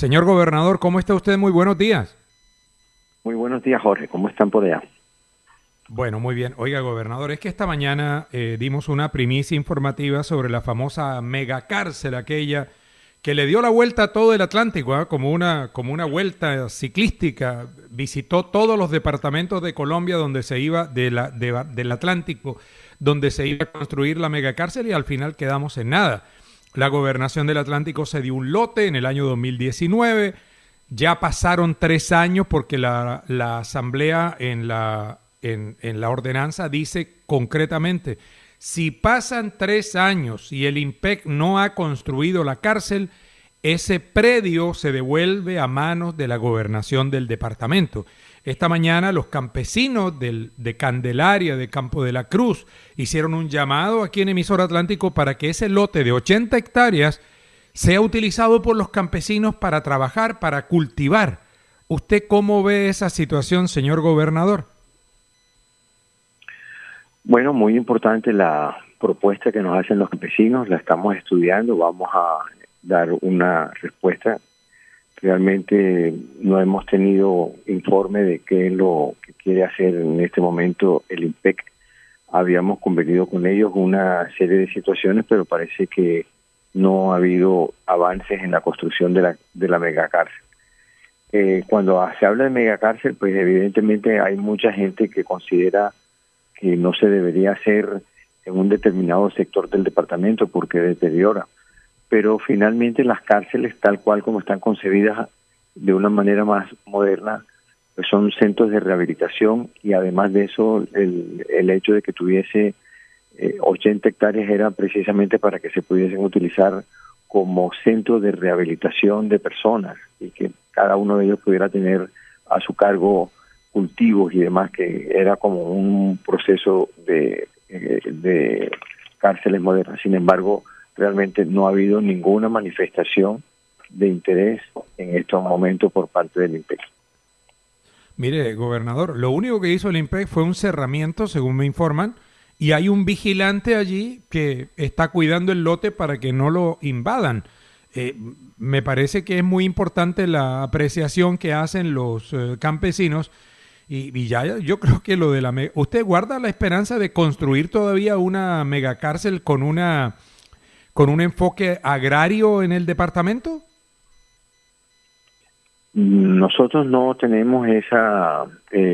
Señor gobernador, ¿cómo está usted? Muy buenos días. Muy buenos días, Jorge. ¿Cómo están por allá? Bueno, muy bien. Oiga, gobernador, es que esta mañana dimos una primicia informativa sobre la famosa megacárcel, aquella que le dio la vuelta a todo el Atlántico, ¿eh? Como una vuelta ciclística. Visitó todos los departamentos de Colombia donde se iba, del Atlántico, donde se iba a construir la megacárcel, y al final quedamos en nada. La gobernación del Atlántico se dio un lote en el año 2019. Ya pasaron 3 años porque la asamblea en la ordenanza dice concretamente: si pasan 3 años y el IMPEC no ha construido la cárcel, ese predio se devuelve a manos de la gobernación del departamento. Esta mañana los campesinos de Candelaria, de Campo de la Cruz, hicieron un llamado aquí en Emisora Atlántico para que ese lote de 80 hectáreas sea utilizado por los campesinos para trabajar, para cultivar. ¿Usted cómo ve esa situación, señor gobernador? Bueno, muy importante la propuesta que nos hacen los campesinos, la estamos estudiando, vamos a dar una respuesta. Realmente no hemos tenido informe de qué es lo que quiere hacer en este momento el IMPEC. Habíamos convenido con ellos una serie de situaciones, pero parece que no ha habido avances en la construcción de la megacárcel. Cuando se habla de megacárcel, pues evidentemente hay mucha gente que considera que no se debería hacer en un determinado sector del departamento porque deteriora. Pero finalmente las cárceles, tal cual como están concebidas de una manera más moderna, pues son centros de rehabilitación, y además de eso el hecho de que tuviese 80 hectáreas era precisamente para que se pudiesen utilizar como centro de rehabilitación de personas y que cada uno de ellos pudiera tener a su cargo cultivos y demás, que era como un proceso de cárceles modernas. Sin embargo, realmente no ha habido ninguna manifestación de interés en estos momentos por parte del IMPEC. Mire, gobernador, lo único que hizo el IMPEC fue un cerramiento, según me informan, y hay un vigilante allí que está cuidando el lote para que no lo invadan. Me parece que es muy importante la apreciación que hacen los campesinos, y ya yo creo que lo de ¿Usted guarda la esperanza de construir todavía una megacárcel con un enfoque agrario en el departamento? Nosotros no tenemos esa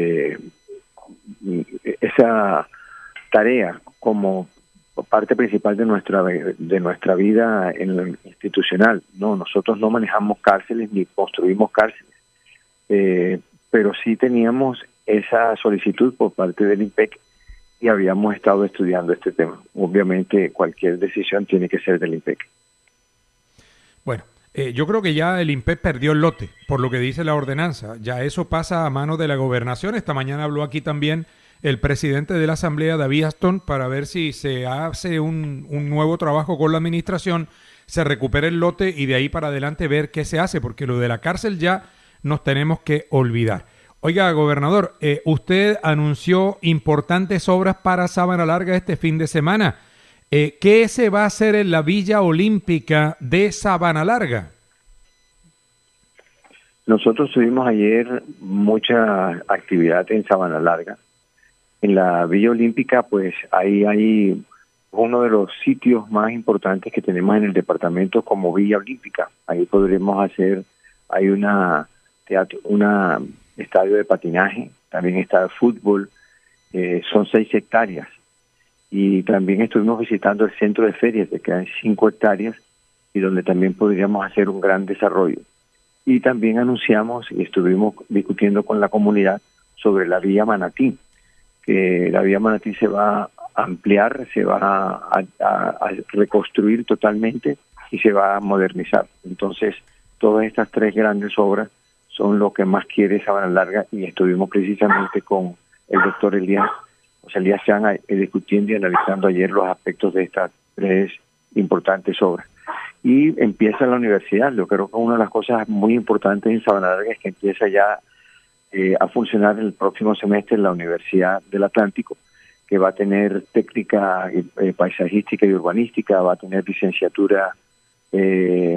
tarea como parte principal de nuestra vida en lo institucional. No, nosotros no manejamos cárceles ni construimos cárceles, pero sí teníamos esa solicitud por parte del IMPEC y habíamos estado estudiando este tema. Obviamente cualquier decisión tiene que ser del IMPEC. Bueno, yo creo que ya el IMPEC perdió el lote, por lo que dice la ordenanza. Ya eso pasa a manos de la gobernación. Esta mañana habló aquí también el presidente de la Asamblea, David Aston, para ver si se hace un nuevo trabajo con la administración, se recupera el lote y de ahí para adelante ver qué se hace, porque lo de la cárcel ya nos tenemos que olvidar. Oiga, gobernador, usted anunció importantes obras para Sabana Larga este fin de semana. ¿Qué se va a hacer en la Villa Olímpica de Sabana Larga? Nosotros tuvimos ayer mucha actividad en Sabana Larga. En la Villa Olímpica, pues ahí hay uno de los sitios más importantes que tenemos en el departamento como Villa Olímpica. Ahí podremos hacer, hay una estadio de patinaje, también está el fútbol, son 6 hectáreas. Y también estuvimos visitando el centro de ferias, que quedan 5 hectáreas, y donde también podríamos hacer un gran desarrollo. Y también anunciamos y estuvimos discutiendo con la comunidad sobre la vía Manatí, que la vía Manatí se va a ampliar, se va a reconstruir totalmente y se va a modernizar. Entonces, todas estas 3 grandes obras son lo que más quiere Sabana Larga, y estuvimos precisamente con el doctor Elías Chan discutiendo y analizando ayer los aspectos de estas 3 importantes obras. Y empieza la universidad. Yo creo que una de las cosas muy importantes en Sabana Larga es que empieza ya a funcionar el próximo semestre la Universidad del Atlántico, que va a tener técnica paisajística y urbanística, va a tener licenciatura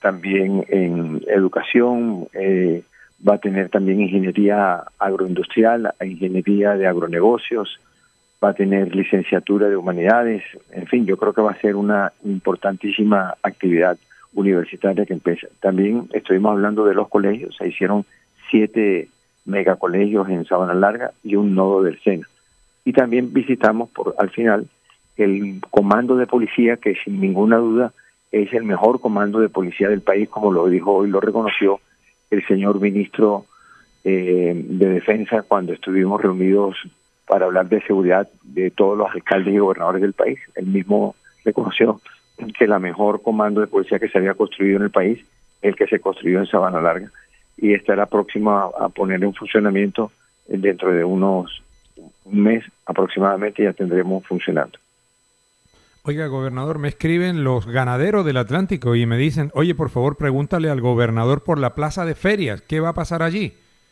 también en educación, va a tener también ingeniería agroindustrial, ingeniería de agronegocios, va a tener licenciatura de humanidades. En fin, yo creo que va a ser una importantísima actividad universitaria que empieza. También estuvimos hablando de los colegios, se hicieron 7 megacolegios en Sabana Larga y un nodo del SENA. Y también visitamos al final el comando de policía, que sin ninguna duda es el mejor comando de policía del país, como lo dijo hoy, lo reconoció el señor ministro de Defensa cuando estuvimos reunidos para hablar de seguridad de todos los alcaldes y gobernadores del país. Él mismo reconoció que la mejor comando de policía que se había construido en el país es el que se construyó en Sabana Larga, y estará próximo a poner en funcionamiento dentro de un mes aproximadamente. Ya tendremos funcionando. Oiga, gobernador, me escriben los ganaderos del Atlántico y me dicen, oye, por favor, pregúntale al gobernador por la plaza de ferias, ¿qué va a pasar allí?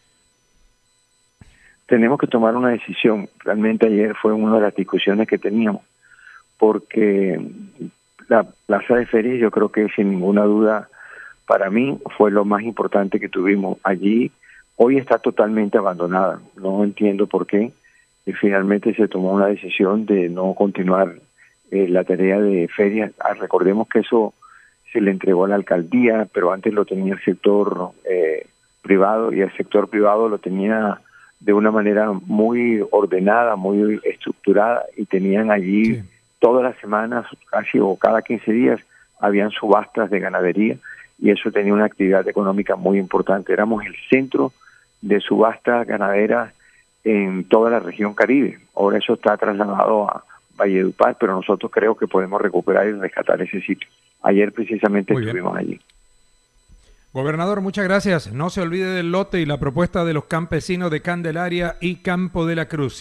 Tenemos que tomar una decisión. Realmente ayer fue una de las discusiones que teníamos, porque la plaza de ferias, yo creo que sin ninguna duda, para mí fue lo más importante que tuvimos allí. Hoy está totalmente abandonada, no entiendo por qué, y finalmente se tomó una decisión de no continuar la tarea de ferias. Recordemos que eso se le entregó a la alcaldía, pero antes lo tenía el sector privado, y el sector privado lo tenía de una manera muy ordenada, muy estructurada, y tenían allí todas las semanas, casi o cada 15 días, habían subastas de ganadería, y eso tenía una actividad económica muy importante. Éramos el centro de subastas ganaderas en toda la región Caribe. Ahora eso está trasladado a Valledupar, pero nosotros creo que podemos recuperar y rescatar ese sitio. Ayer precisamente estuvimos allí. Gobernador, muchas gracias. No se olvide del lote y la propuesta de los campesinos de Candelaria y Campo de la Cruz.